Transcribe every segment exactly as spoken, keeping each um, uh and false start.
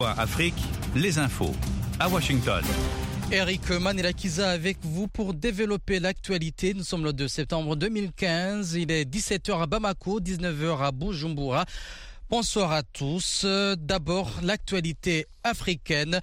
Afrique, les infos à Washington. Eric Manelakiza avec vous pour développer l'actualité. Nous sommes le deux septembre deux mille quinze. Il est dix-sept heures à Bamako, dix-neuf heures à Bujumbura. Bonsoir à tous. D'abord, l'actualité africaine.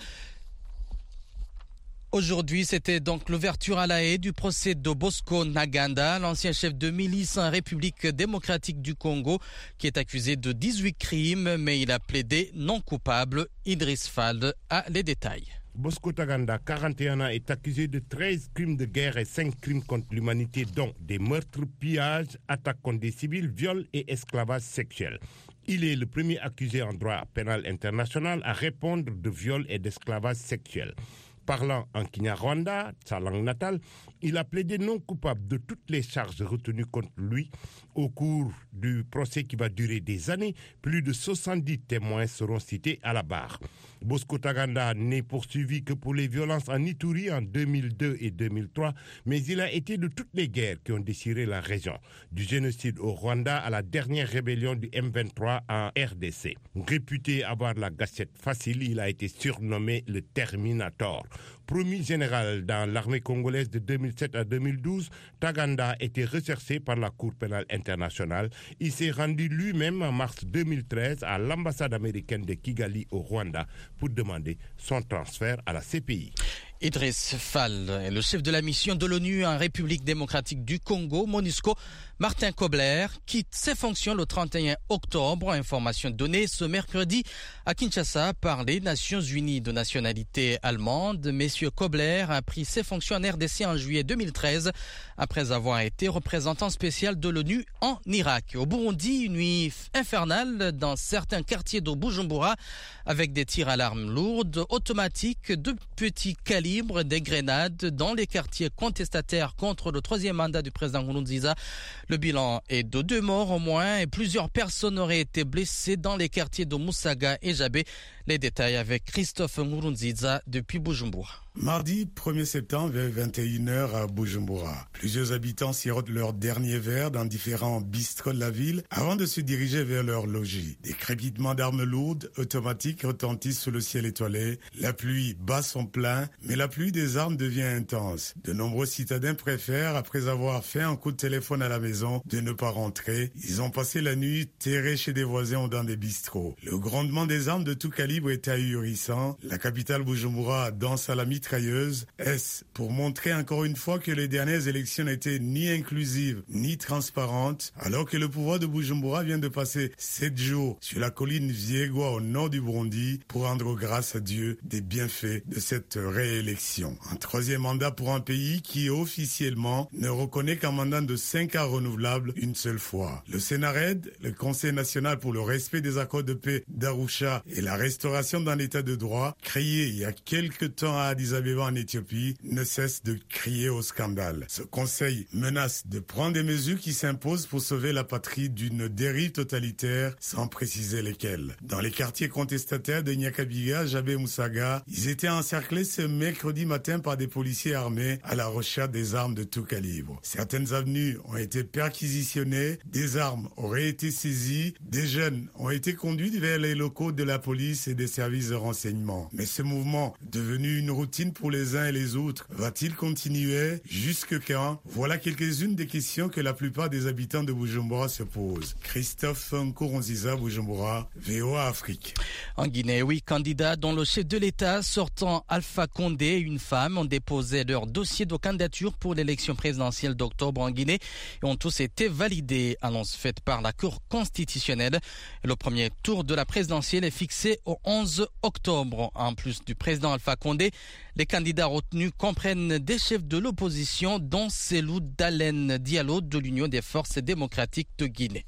Aujourd'hui, c'était donc l'ouverture à La Haye du procès de Bosco Ntaganda, l'ancien chef de milice en République démocratique du Congo, qui est accusé de dix-huit crimes, mais il a plaidé non coupable. Idriss Fall a les détails. Bosco Ntaganda, quarante et un ans, est accusé de treize crimes de guerre et cinq crimes contre l'humanité, dont des meurtres, pillages, attaques contre des civils, viols et esclavage sexuel. Il est le premier accusé en droit pénal international à répondre de viols et d'esclavage sexuel. Parlant en Kinyarwanda, sa langue natale, il a plaidé non coupable de toutes les charges retenues contre lui. Au cours du procès qui va durer des années, plus de soixante-dix témoins seront cités à la barre. Bosco Ntaganda n'est poursuivi que pour les violences en Ituri en deux mille deux et deux mille trois, mais il a été de toutes les guerres qui ont déchiré la région, du génocide au Rwanda à la dernière rébellion du M vingt-trois en R D C. Réputé avoir la gâchette facile, il a été surnommé le Terminator. Promu général dans l'armée congolaise de deux mille sept à deux mille douze, Ntaganda était recherché par la Cour pénale internationale. Il s'est rendu lui-même en mars deux mille treize à l'ambassade américaine de Kigali au Rwanda pour demander son transfert à la C P I. Idriss Fall est le chef de la mission de l'ONU en République démocratique du Congo, MONUSCO. Martin Kobler quitte ses fonctions le trente et un octobre. Information donnée ce mercredi à Kinshasa par les Nations Unies de nationalité allemande. Monsieur Kobler a pris ses fonctions en R D C en juillet deux mille treize après avoir été représentant spécial de l'ONU en Irak. Au Burundi, une nuit infernale dans certains quartiers de Bujumbura avec des tirs à l'arme lourde, automatiques, de petits calibres, des grenades dans les quartiers contestataires contre le troisième mandat du président Nkurunziza. Le bilan est de deux morts au moins et plusieurs personnes auraient été blessées dans les quartiers de Musaga et Jabé. Les détails avec Christophe Nkurunziza depuis Bujumbura. Mardi premier septembre vers vingt et une heures à Bujumbura. Plusieurs habitants sirotent leur dernier verre dans différents bistrots de la ville avant de se diriger vers leur logis. Des crépitements d'armes lourdes automatiques retentissent sous le ciel étoilé. La pluie bat son plein, mais la pluie des armes devient intense. De nombreux citadins préfèrent, après avoir fait un coup de téléphone à la maison, de ne pas rentrer. Ils ont passé la nuit terrés chez des voisins ou dans des bistrots. Le grondement des armes de tout calibre est ahurissant. La capitale Bujumbura danse à la mitrailleuse. Est-ce pour montrer encore une fois que les dernières élections n'étaient ni inclusives ni transparentes, alors que le pouvoir de Bujumbura vient de passer sept jours sur la colline Viegwa au nord du Burundi pour rendre grâce à Dieu des bienfaits de cette réélection. Un troisième mandat pour un pays qui officiellement ne reconnaît qu'un mandat de cinq ans renouvelable une seule fois. Le Sénarède, le Conseil national pour le respect des accords de paix d'Arusha et la restauration d'un état de droit, créé il y a quelque temps à Addis Abeba en Éthiopie, ne cesse de crier au scandale. Ce conseil menace de prendre des mesures qui s'imposent pour sauver la patrie d'une dérive totalitaire sans préciser lesquelles. Dans les quartiers contestataires de Nyakabiga, Jabé et Musaga, ils étaient encerclés ce mercredi matin par des policiers armés à la recherche des armes de tout calibre. Certaines avenues ont été perquisitionnées, des armes auraient été saisies, des jeunes ont été conduits vers les locaux de la police et des services de renseignement. Mais ce mouvement, devenu une routine pour les uns et les autres, va-t-il continuer? Jusque quand? Voilà quelques-unes des questions que la plupart des habitants de Bujumbura se posent. Christophe Nkurunziza, Bujumbura, V O A Afrique. En Guinée, huit candidats dont le chef de l'État sortant Alpha Condé et une femme ont déposé leur dossier de candidature pour l'élection présidentielle d'octobre en Guinée et ont tous été validés. Annonce faite par la Cour constitutionnelle. Le premier tour de la présidentielle est fixé au onze octobre. En plus du président Alpha Condé, les candidats retenus comprennent des chefs de l'opposition, dont Cellou Dalein Diallo de l'Union des forces démocratiques de Guinée.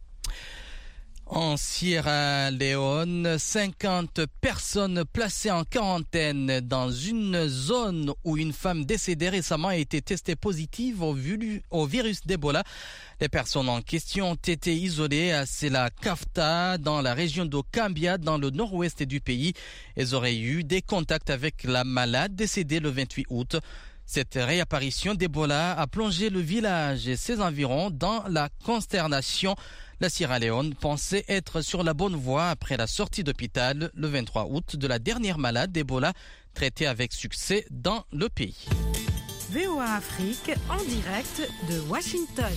En Sierra Leone, cinquante personnes placées en quarantaine dans une zone où une femme décédée récemment a été testée positive au, au virus d'Ebola. Les personnes en question ont été isolées à Sela Kafta, dans la région de Cambia, dans le nord-ouest du pays. Elles auraient eu des contacts avec la malade décédée le vingt-huit août. Cette réapparition d'Ebola a plongé le village et ses environs dans la consternation. La Sierra Leone pensait être sur la bonne voie après la sortie d'hôpital le vingt-trois août de la dernière malade d'Ebola traitée avec succès dans le pays. V O A Afrique en direct de Washington.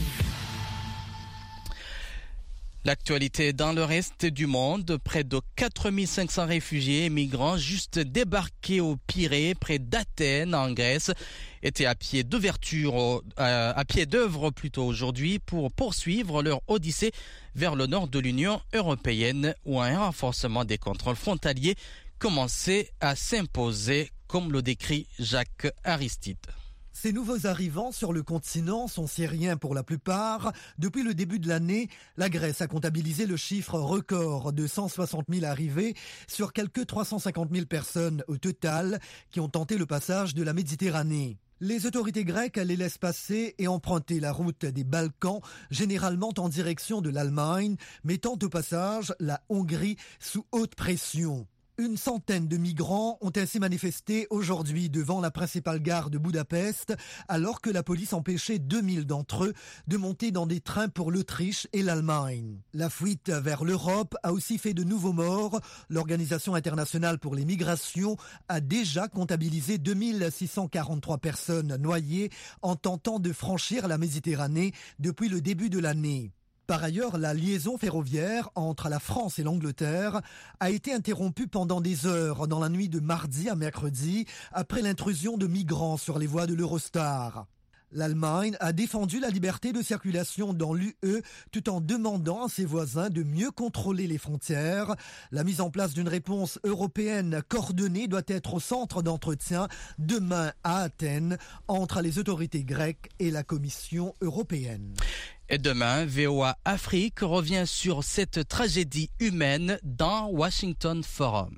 L'actualité dans le reste du monde, près de quatre mille cinq cents réfugiés et migrants juste débarqués au Pirée, près d'Athènes, en Grèce, étaient à pied d'ouverture, euh, à pied d'œuvre plutôt aujourd'hui pour poursuivre leur odyssée vers le nord de l'Union européenne où un renforcement des contrôles frontaliers commençait à s'imposer, comme le décrit Jacques Aristide. Ces nouveaux arrivants sur le continent sont syriens pour la plupart. Depuis le début de l'année, la Grèce a comptabilisé le chiffre record de cent soixante mille arrivées sur quelques trois cent cinquante mille personnes au total qui ont tenté le passage de la Méditerranée. Les autorités grecques les laissent passer et emprunter la route des Balkans, généralement en direction de l'Allemagne, mettant au passage la Hongrie sous haute pression. Une centaine de migrants ont ainsi manifesté aujourd'hui devant la principale gare de Budapest, alors que la police empêchait deux mille d'entre eux de monter dans des trains pour l'Autriche et l'Allemagne. La fuite vers l'Europe a aussi fait de nouveaux morts. L'Organisation internationale pour les migrations a déjà comptabilisé deux mille six cent quarante-trois personnes noyées en tentant de franchir la Méditerranée depuis le début de l'année. Par ailleurs, la liaison ferroviaire entre la France et l'Angleterre a été interrompue pendant des heures dans la nuit de mardi à mercredi après l'intrusion de migrants sur les voies de l'Eurostar. L'Allemagne a défendu la liberté de circulation dans l'U E tout en demandant à ses voisins de mieux contrôler les frontières. La mise en place d'une réponse européenne coordonnée doit être au centre d'entretien demain à Athènes entre les autorités grecques et la Commission européenne. Et demain, V O A Afrique revient sur cette tragédie humaine dans Washington Forum.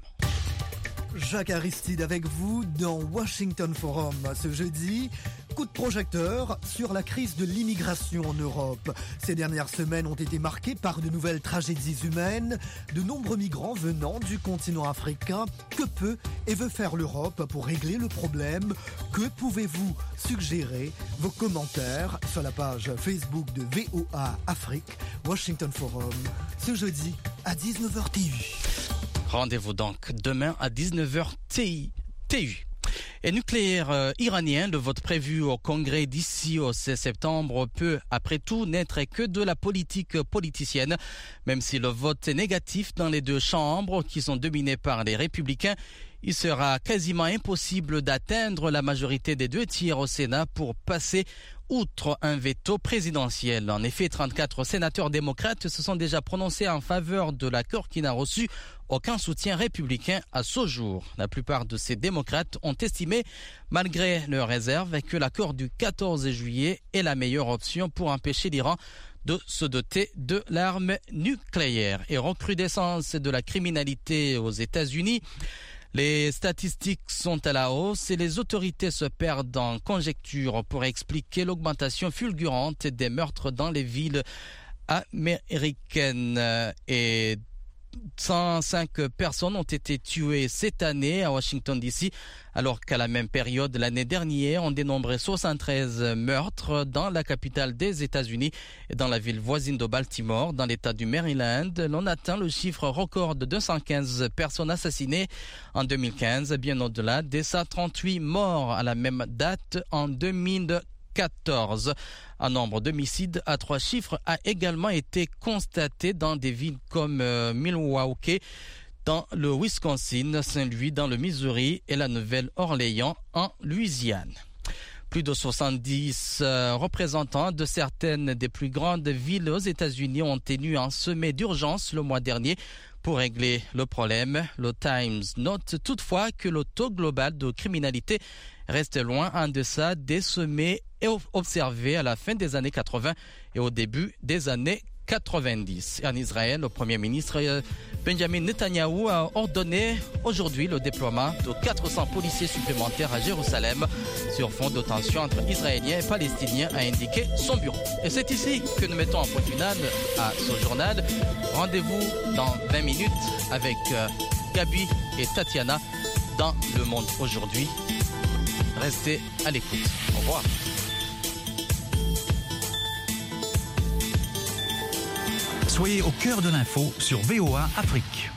Jacques Aristide avec vous dans Washington Forum ce jeudi. Coup de projecteur sur la crise de l'immigration en Europe. Ces dernières semaines ont été marquées par de nouvelles tragédies humaines. De nombreux migrants venant du continent africain. Que peut et veut faire l'Europe pour régler le problème? Que pouvez-vous suggérer? Vos commentaires sur la page Facebook de V O A Afrique, Washington Forum, ce jeudi à dix-neuf heures T U. Rendez-vous donc demain à dix-neuf heures T U. Et nucléaire euh, iranien, le vote prévu au Congrès d'ici au seize septembre peut, après tout, n'être que de la politique politicienne. Même si le vote est négatif dans les deux chambres, qui sont dominées par les républicains, il sera quasiment impossible d'atteindre la majorité des deux tiers au Sénat pour passer outre un veto présidentiel. En effet, trente-quatre sénateurs démocrates se sont déjà prononcés en faveur de l'accord qui n'a reçu aucun soutien républicain à ce jour. La plupart de ces démocrates ont estimé, malgré leurs réserves, que l'accord du quatorze juillet est la meilleure option pour empêcher l'Iran de se doter de l'arme nucléaire. Et recrudescence de la criminalité aux États-Unis. Les statistiques sont à la hausse et les autorités se perdent en conjectures pour expliquer l'augmentation fulgurante des meurtres dans les villes américaines. Et cent cinq personnes ont été tuées cette année à Washington D C, alors qu'à la même période l'année dernière, on dénombrait soixante-treize meurtres dans la capitale des États-Unis et dans la ville voisine de Baltimore, dans l'État du Maryland. L'on atteint le chiffre record de deux cent quinze personnes assassinées en deux mille quinze, bien au-delà des cent trente-huit morts à la même date en deux mille quatorze. Un nombre d'homicides à trois chiffres a également été constaté dans des villes comme euh, Milwaukee, dans le Wisconsin, Saint-Louis dans le Missouri et la Nouvelle-Orléans en Louisiane. Plus de soixante-dix euh, représentants de certaines des plus grandes villes aux États-Unis ont tenu un sommet d'urgence le mois dernier pour régler le problème. Le Times note toutefois que le taux global de criminalité reste loin en deçà des sommets observés à la fin des années quatre-vingts et au début des années quatre-vingt-dix. En Israël, le Premier ministre Benjamin Netanyahou a ordonné aujourd'hui le déploiement de quatre cents policiers supplémentaires à Jérusalem sur fond de tensions entre Israéliens et Palestiniens, a indiqué son bureau. Et c'est ici que nous mettons un point final à ce journal. Rendez-vous dans vingt minutes avec Gabi et Tatiana dans Le Monde aujourd'hui. Restez à l'écoute. Au revoir. Soyez au cœur de l'info sur V O A Afrique.